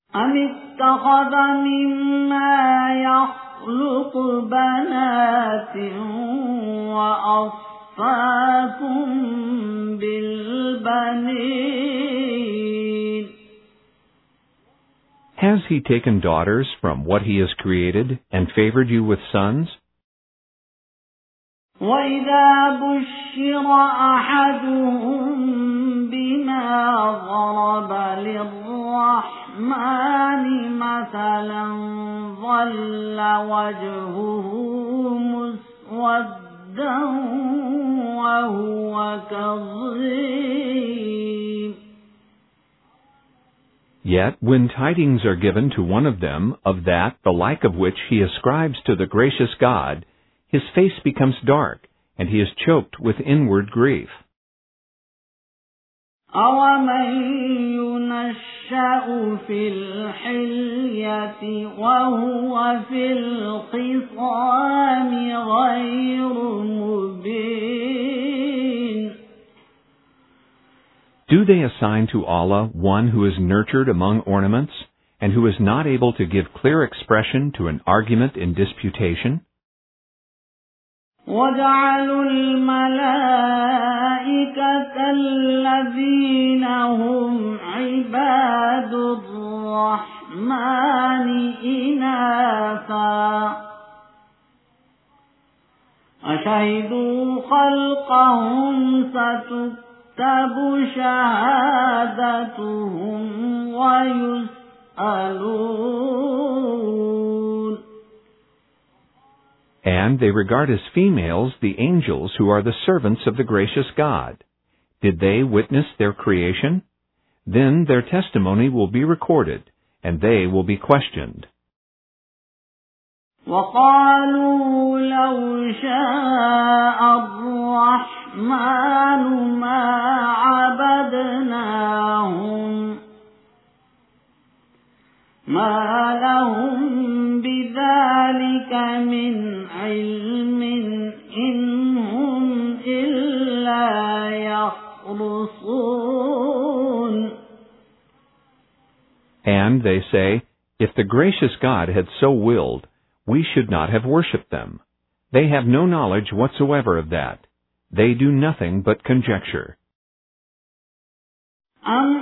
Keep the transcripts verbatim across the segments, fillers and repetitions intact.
أم اتخذ مما يخلق بنات وأصفاكم بالبنين. Has he taken daughters from what he has created and favored you with sons? وَإِذَا بُشِّرَ أَحَدُهُم بِمَا ضَرَبَ لِلرَّحْمَنِ مَثَلًا ظَلَّ وَجْهُهُ مُسْوَدًّا وَهُوَ كَظِيمٌ. Yet when tidings are given to one of them of that the like of which he ascribes to the gracious God, his face becomes dark, and he is choked with inward grief. أَوَمَن يُنَشَّأُ فِي الْحِلْيَةِ وَهُوَ فِي الْخِصَامِ غَيْرُ مُبِينٍ. Do they assign to Allah one who is nurtured among ornaments, and who is not able to give clear expression to an argument in disputation? وَجَعَلُوا الْمَلَائِكَةَ الَّذِينَ هُمْ عِبَادُ الرَّحْمَنِ إِنَاثًا أَشَهِدُوا خَلْقَهُمْ سَتُكْتَبُ شَهَادَتُهُمْ وَيُسْأَلُونَ. And they regard as females the angels who are the servants of the gracious God. Did they witness their creation? Then their testimony will be recorded, and they will be questioned. وَقَالُوا لَوْ شَاءَ الرَّحْمَنُ مَا عَبَدْنَاهُمْ مَا لَهُمْ بِذَلِكَ مِنْ عِلْمٍ إِنْ هُمْ إِلَّا يَخْرُصُونَ. And they say, if the gracious God had so willed, we should not have worshipped them. They have no knowledge whatsoever of that. They do nothing but conjecture. أَمْ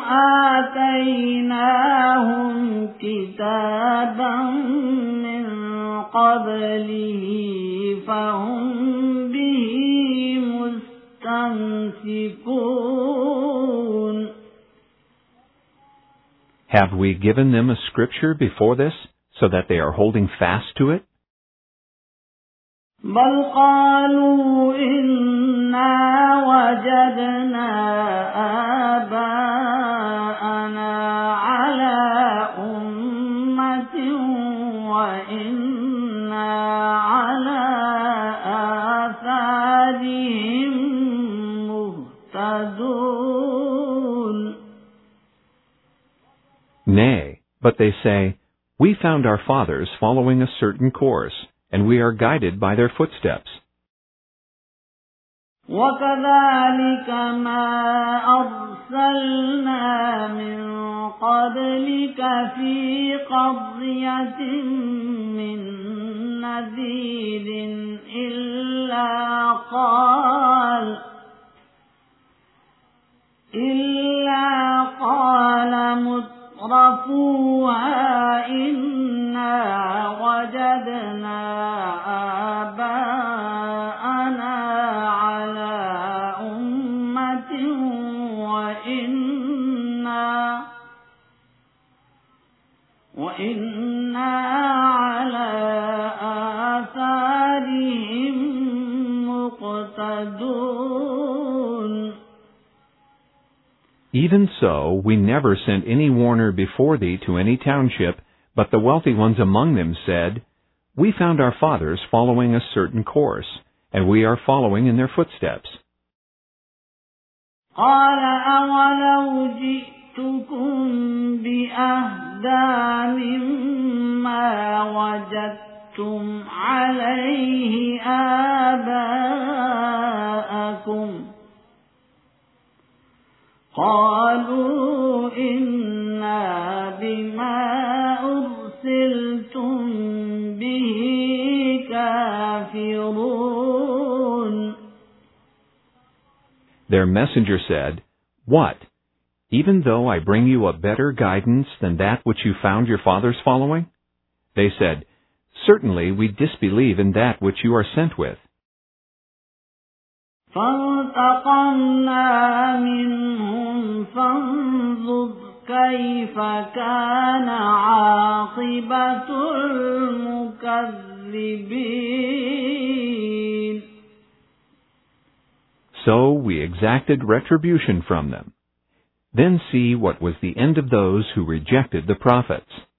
آتَيْنَاهُمْ كِتَابًا مِّن قَبْلِهِ فَهُمْ بِهِ مُسْتَمْسِكُونَ. Have we given them a scripture before this, so that they are holding fast to it? بَلْ قَالُوا إِنَّا وَجَدْنَا آبَاءَنَا عَلَى أُمَّةٍ وَإِنَّا عَلَى آثَارِهِم مُهْتَدُونَ. Nay, but they say, we found our fathers following a certain course, and we are guided by their footsteps. وَكَذَلِكَ مَا أَرْسَلْنَا مِن قَبْلِكَ فِي قَرْيَةٍ مِّن نَّذِيرٍ إِلَّا قَالَ إِلَّا قَالَ مُتْرَفُوهَا إِنَّا وَجَدْنَا آبَاءَنَا عَلَى أُمَّةٍ وَإِنَّا وَإِنَّا عَلَى آثَارِهِم مُقْتَدُونَ. Even so, we never sent any warner before thee to any township, but the wealthy ones among them said, we found our fathers following a certain course, and we are following in their footsteps. قَالَ أَوَلَوْ جِئْتُكُمْ بِأَهْدَىٰ مِمَّا وَجَدتُّمْ عَلَيْهِ آبَاءَكُمْ قَالُوا إِنَّا بِمَا Their messenger said, "What? Even though I bring you a better guidance than that which you found your fathers following?" They said, "Certainly we disbelieve in that which you are sent with." فَانْتَقَمْنَا مِنْهُمْ فَانظُرْ كَيْفَ كَانَ عَاقِبَةُ الْمُكَذِّبِينَ. So we exacted retribution from them. Then see what was the end of those who rejected the prophets.